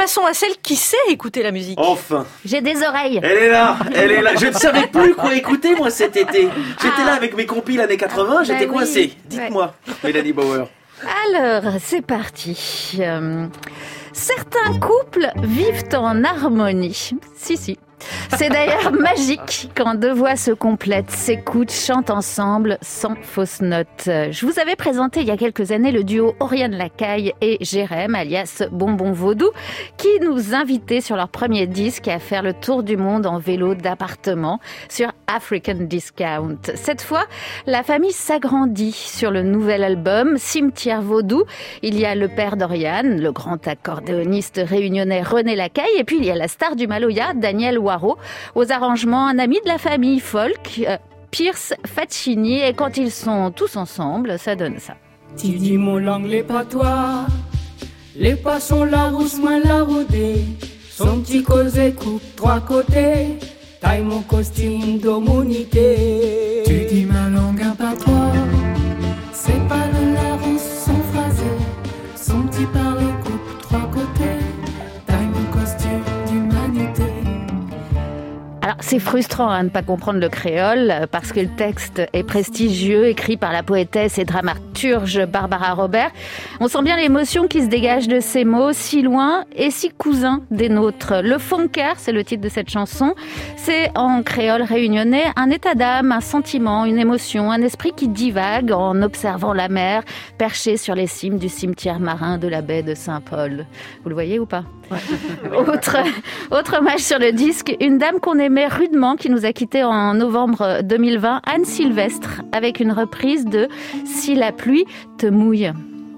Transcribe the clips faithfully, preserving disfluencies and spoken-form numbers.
passons à celle qui sait écouter la musique. Enfin. J'ai des oreilles. Elle est là, elle est là. Je ne savais plus quoi écouter, moi, cet été. J'étais ah. là avec mes compiles années quatre-vingts, j'étais bah coincé. Oui. Dites-moi, ouais. Mélanie Bauer. Alors, c'est parti. Euh, certains couples vivent en harmonie. Si, si. C'est d'ailleurs magique quand deux voix se complètent, s'écoutent, chantent ensemble sans fausse note. Je vous avais présenté il y a quelques années le duo Oriane Lacaille et Jérém, alias Bonbon Vaudou, qui nous invitaient sur leur premier disque à faire le tour du monde en vélo d'appartement sur African Discount. Cette fois, la famille s'agrandit sur le nouvel album Cimetière Vaudou. Il y a le père d'Oriane, le grand accordéoniste réunionnais René Lacaille, et puis il y a la star du Maloya, Daniel Waro, aux arrangements un ami de la famille folk, euh, Pierce Faccini, et quand ils sont tous ensemble, ça donne ça. Tidi mon langue les patois, les pas sont la rousse, moins la rodée, son petit causé coupe trois côtés, taille mon costume d'homonité. Tu dis ma langue un patois, c'est pas le la rousse, son phrasé, son petit parler coupe trois côtés, taille mon costume d'humanité. Alors, c'est frustrant hein, de ne pas comprendre le créole parce que le texte est prestigieux, écrit par la poétesse et dramaturge Barbara Robert. On sent bien l'émotion qui se dégage de ces mots, si loin et si cousins des nôtres. Le funker, c'est le titre de cette chanson. C'est en créole réunionnais un état d'âme, un sentiment, une émotion, un esprit qui divague en observant la mer perchée sur les cimes du cimetière marin de la baie de Saint-Paul. Vous le voyez ou pas ? Ouais. Autre, autre hommage sur le disque, une dame qu'on aimait rudement qui nous a quittés en novembre deux mille vingt, Anne Sylvestre, avec une reprise de « Si la pluie te mouille ».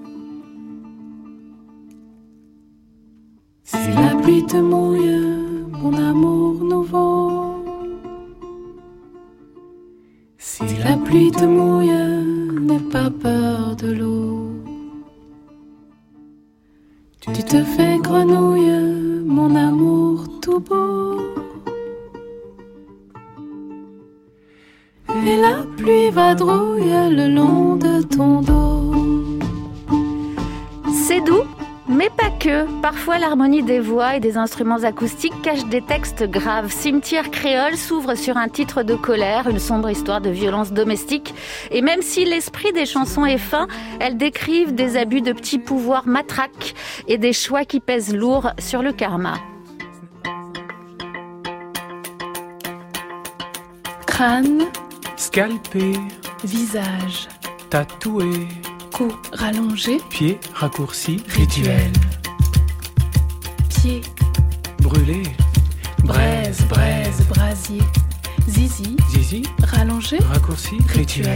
Si la pluie te mouille, mon amour nouveau. Si la pluie te mouille, n'aie pas peur de l'eau. Tu te fais grenouille, mon amour tout beau. Et la pluie vadrouille le long de ton dos. C'est doux, mais pas que. Parfois, l'harmonie des voix et des instruments acoustiques cache des textes graves. Cimetière créole s'ouvre sur un titre de colère, une sombre histoire de violence domestique. Et même si l'esprit des chansons est fin, elles décrivent des abus de petits pouvoirs matraques et des choix qui pèsent lourd sur le karma. Crâne, scalpé, visage, tatoué, cou rallongé, pied raccourci, rituel, pied brûlé, braise, braise, brasier, zizi, zizi, rallongé, raccourci, rituel,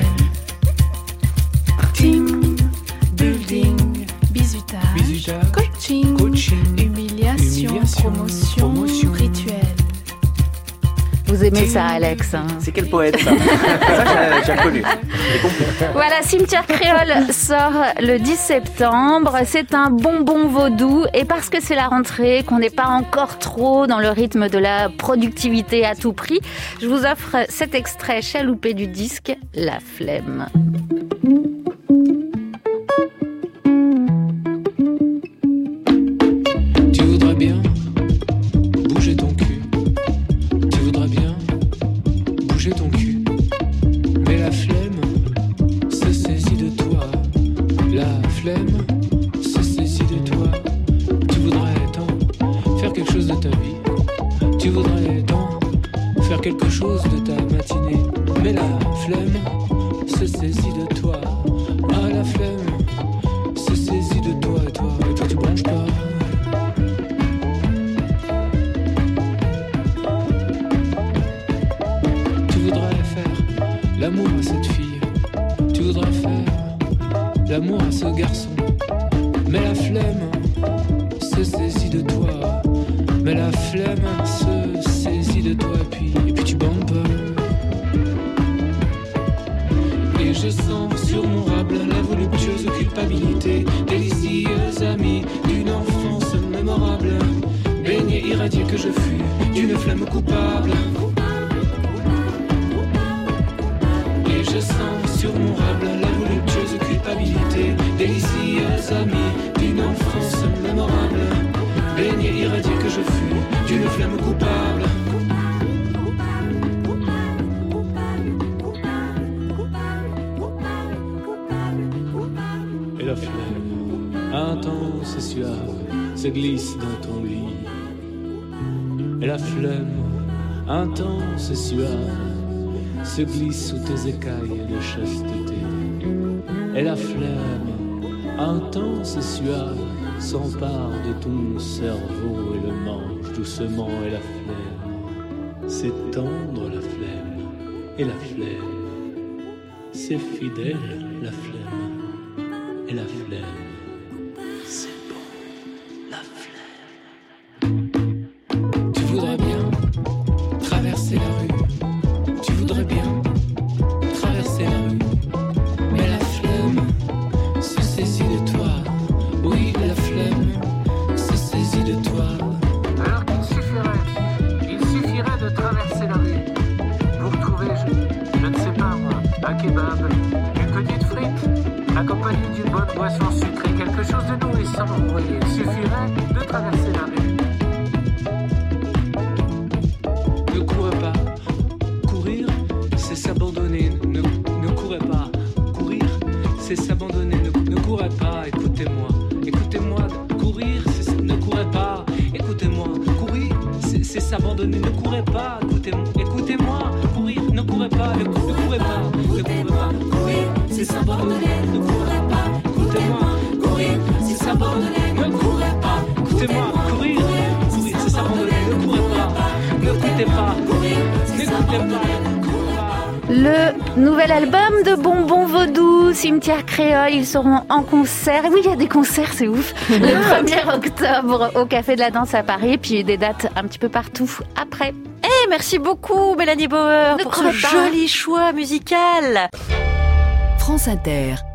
team, building, bizutage, bizutage coaching, coaching, humiliation, humiliation promotion, promotion, rituel. Vous aimez ça, Alex hein? C'est quel poète, ça? Ça, j'ai, j'ai connu. Voilà, Cimetière créole sort le dix septembre. C'est un bonbon vaudou. Et parce que c'est la rentrée, qu'on n'est pas encore trop dans le rythme de la productivité à tout prix, je vous offre cet extrait chaloupé du disque, La Flemme. Tu voudrais bien bouger ton cul. Ton cul, mais la flemme se saisit de toi. La flemme se saisit de toi. Tu voudrais tant faire quelque chose de ta vie. Tu voudrais tant faire quelque chose de ta matinée. Mais la flemme se saisit de toi. Ah, la flemme se saisit de toi et toi. Et toi tu branches pas. L'amour à cette fille, tu voudrais faire l'amour à ce garçon. Mais la flemme se saisit de toi. Mais la flemme se saisit de toi. Et puis, et puis tu bandes pas. Et je sens sur mon rable la voluptueuse culpabilité, délicieuse amie d'une enfance mémorable, baignée irradiée que je fus d'une flemme coupable. Je sens sur mon rable la voluptueuse culpabilité, délicieuse amie d'une enfance mémorable, baignée irradié que je fus d'une flamme coupable. Et la flemme, intense et suave, se glisse dans ton lit. Et la flemme, intense et suave, se glisse sous tes écailles de chasteté. Et la flemme, intense et suave, s'empare de ton cerveau et le mange doucement. Et la flemme, c'est tendre la flemme. Et la flemme, c'est fidèle la flemme. Et la flemme, c'est bon la flemme. Tu voudrais bien traverser la rue. Tu voudrais bien traverser la rue. Mais la flemme se saisit de toi. Oui, la flemme se saisit de toi. Alors qu'il suffirait, il suffirait de traverser la rue pour trouver, je, je ne sais pas moi, un kebab, une petite frite, accompagnée d'une bonne boisson sucrée, quelque chose de nourrissant. Oui, il suffirait de traverser la rue. Ne courez pas. Courir, c'est s'abandonner. Ne, ne courez pas. Courir, c'est s'abandonner. Ne, ne courez pas. Écoutez-moi. Écoutez-moi. Courir, c'est, ne courez pas. Écoutez-moi. Courir, c'est, c'est s'abandonner. Ne courez pas. Écoutez-moi. Écoutez-moi. Courir, ne courez pas. Ne, ne courez pas. Ne courez pas. Courir, c'est s'abandonner. Ne courez pas. Écoutez-moi. Courir, c'est s'abandonner. Ne courez pas. Écoutez-moi. Courir, courir, c'est s'abandonner. Ne courez pas. N'écoutez pas. N'écoutez pas. Le nouvel album de Bonbon Vaudou, Cimetière Créole, ils seront en concert. Oui, il y a des concerts, c'est ouf. Le premier octobre au Café de la Danse à Paris, puis des dates un petit peu partout après. Eh, merci beaucoup Mélanie Bauer Ne pour ce crois pas. joli choix musical. France Inter.